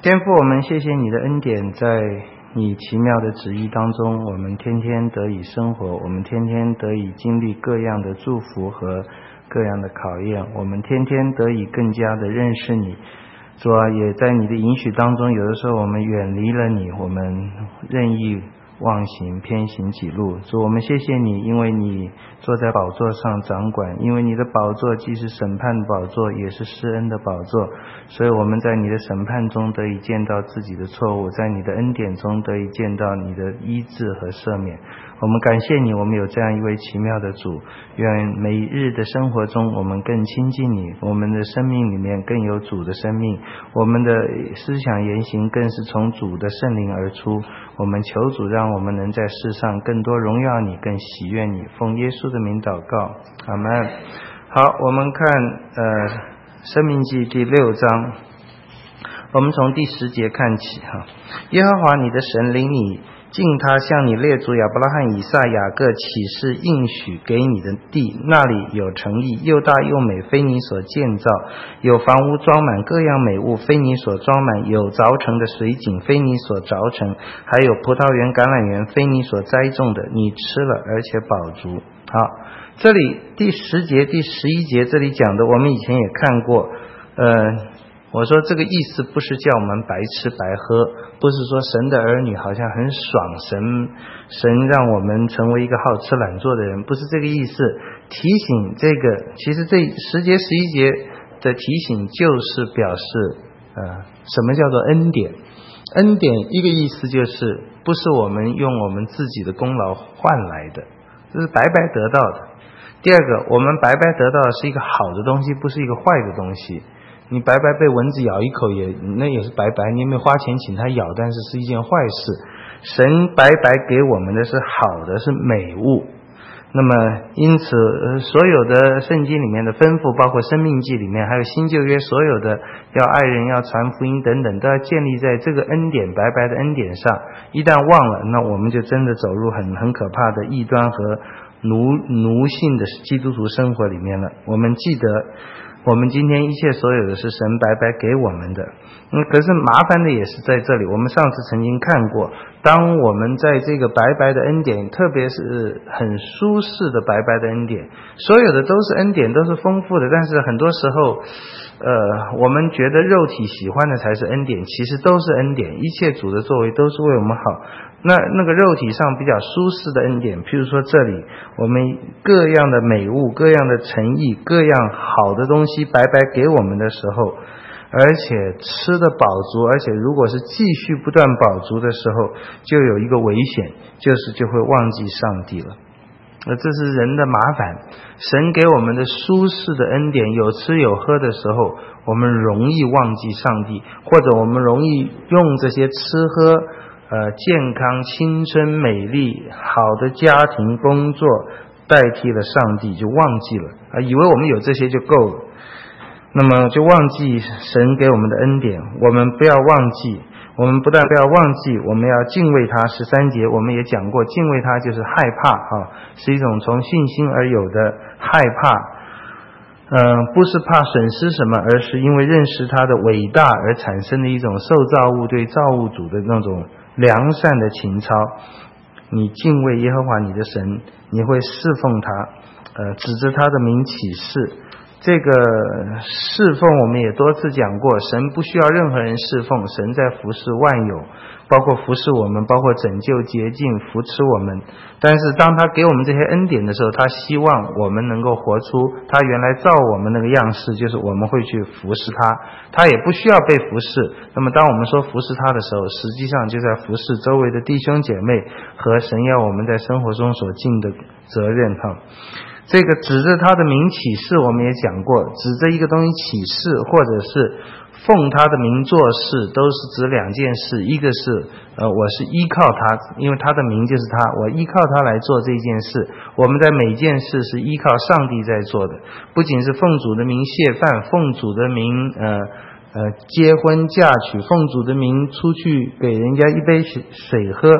天父，我们谢谢你的恩典，在你奇妙的旨意当中，我们天天得以生活，我们天天得以经历各样的祝福和各样的考验，我们天天得以更加的认识你。主啊，也在你的允许当中，有的时候我们远离了你，我们任意妄行偏行己路。主，我们谢谢你，因为你坐在宝座上掌管，因为你的宝座既是审判的宝座，也是施恩的宝座，所以我们在你的审判中得以见到自己的错误，在你的恩典中得以见到你的医治和赦免。我们感谢你，我们有这样一位奇妙的主，愿每日的生活中我们更亲近你，我们的生命里面更有主的生命，我们的思想言行更是从主的圣灵而出。我们求主让我们能在世上更多荣耀你，更喜悦你，奉耶稣的名祷告，阿们。好，我们看申命记第6章，我们从第10节看起哈。耶和华你的神领你进他向你列祖亚伯拉罕、以撒、雅各起誓应许给你的地，那里有城邑，又大又美，非你所建造；有房屋装满各样美物，非你所装满；有凿成的水井，非你所凿成；还有葡萄园、橄榄园，非你所栽种的，你吃了而且饱足。好，这里第10节、第11节这里讲的，我们以前也看过。我说这个意思不是叫我们白吃白喝，不是说神的儿女好像很爽，神让我们成为一个好吃懒做的人，不是这个意思。提醒这个，其实这10节11节的提醒就是表示什么叫做恩典。恩典一个意思就是不是我们用我们自己的功劳换来的，这是白白得到的。第二个，我们白白得到的是一个好的东西，不是一个坏的东西。你白白被蚊子咬一口那也是白白，你也没花钱请它咬，但是是一件坏事。神白白给我们的是好的，是美物。那么因此所有的圣经里面的吩咐，包括申命记里面，还有新旧约所有的要爱人、要传福音等等，都要建立在这个恩典，白白的恩典上。一旦忘了，那我们就真的走入很可怕的异端和奴性的基督徒生活里面了。我们记得我们今天一切所有的是神白白给我们的。可是麻烦的也是在这里，我们上次曾经看过，当我们在这个白白的恩典，特别是很舒适的白白的恩典，所有的都是恩典，都是丰富的，但是很多时候我们觉得肉体喜欢的才是恩典，其实都是恩典，一切主的作为都是为我们好。那个肉体上比较舒适的恩典，譬如说这里我们各样的美物、各样的诚意、各样好的东西白白给我们的时候，而且吃得饱足，而且如果是继续不断饱足的时候，就有一个危险，就会忘记上帝了。这是人的麻烦。神给我们的舒适的恩典，有吃有喝的时候，我们容易忘记上帝，或者我们容易用这些吃喝健康、青春、美丽、好的家庭、工作代替了上帝，就忘记了以为我们有这些就够了，那么就忘记神给我们的恩典。我们不要忘记，我们不但不要忘记，我们要敬畏他。13节我们也讲过，敬畏他就是害怕是一种从信心而有的害怕。不是怕损失什么，而是因为认识他的伟大而产生的一种受造物对造物主的那种良善的情操。你敬畏耶和华你的神，你会侍奉他，指着他的名起誓。这个侍奉我们也多次讲过，神不需要任何人侍奉，神在服侍万有，包括服侍我们，包括拯救、洁净、扶持我们。但是当他给我们这些恩典的时候，他希望我们能够活出他原来造我们那个样式，就是我们会去服侍他，他也不需要被服侍。那么当我们说服侍他的时候，实际上就在服侍周围的弟兄姐妹和神要我们在生活中所尽的责任这个指着他的名起誓，我们也讲过，指着一个东西起誓，或者是奉他的名做事，都是指两件事。一个是我是依靠他，因为他的名就是他，我依靠他来做这件事。我们在每件事是依靠上帝在做的，不仅是奉主的名谢饭，奉主的名结婚嫁娶，奉主的名出去给人家一杯水喝，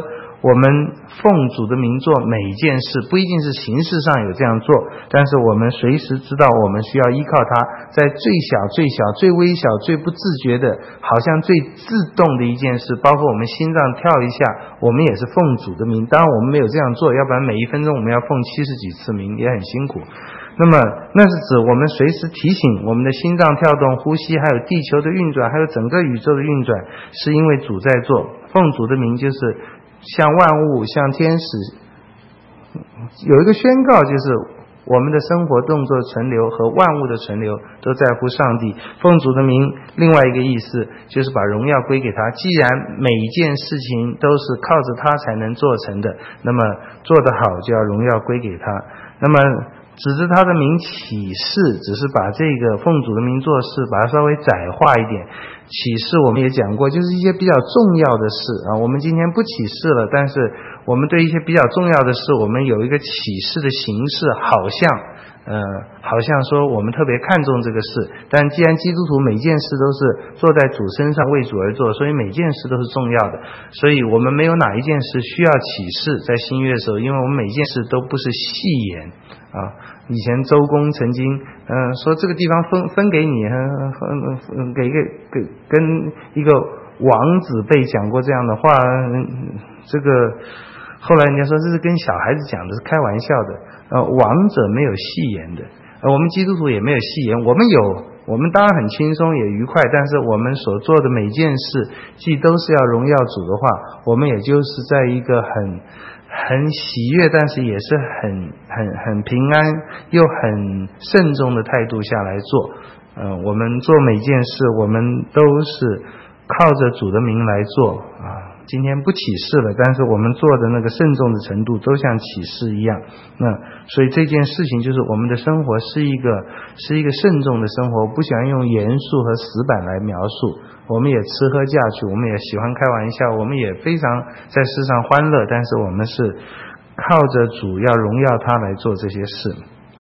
我们奉主的名做每一件事，不一定是形式上有这样做，但是我们随时知道我们需要依靠他，在最小最小最微小最不自觉的，好像最自动的一件事，包括我们心脏跳一下，我们也是奉主的名。当然我们没有这样做，要不然每1分钟我们要奉70几次名，也很辛苦。那么那是指我们随时提醒我们的心脏跳动、呼吸，还有地球的运转，还有整个宇宙的运转，是因为主在做。奉主的名就是向万物、向天使有一个宣告，就是我们的生活动作存留和万物的存留都在乎上帝。奉主的名另外一个意思就是把荣耀归给他，既然每一件事情都是靠着他才能做成的，那么做得好就要荣耀归给他。那么指着他的名启示，只是把这个奉主的名做事把它稍微窄化一点。启示我们也讲过，就是一些比较重要的事啊，我们今天不启示了，但是我们对一些比较重要的事，我们有一个启示的形式，好像说我们特别看重这个事，但既然基督徒每件事都是坐在主身上为主而做，所以每件事都是重要的，所以我们没有哪一件事需要启示在新约的时候，因为我们每件事都不是戏言啊。以前周公曾经说这个地方分给你，跟一个王子辈讲过这样的话，这个后来人家说这是跟小孩子讲的，是开玩笑的。王者没有戏言的，我们基督徒也没有戏言，我们当然很轻松也愉快，但是我们所做的每件事既都是要荣耀主的话，我们也就是在一个很喜悦，但是也是很平安又很慎重的态度下来做。我们做每件事，我们都是靠着主的名来做啊。今天不启示了，但是我们做的那个慎重的程度都像启示一样。所以这件事情就是我们的生活是一个慎重的生活，不喜欢用严肃和死板来描述。我们也吃喝嫁娶，我们也喜欢开玩笑，我们也非常在世上欢乐，但是我们是靠着主要荣耀他来做这些事。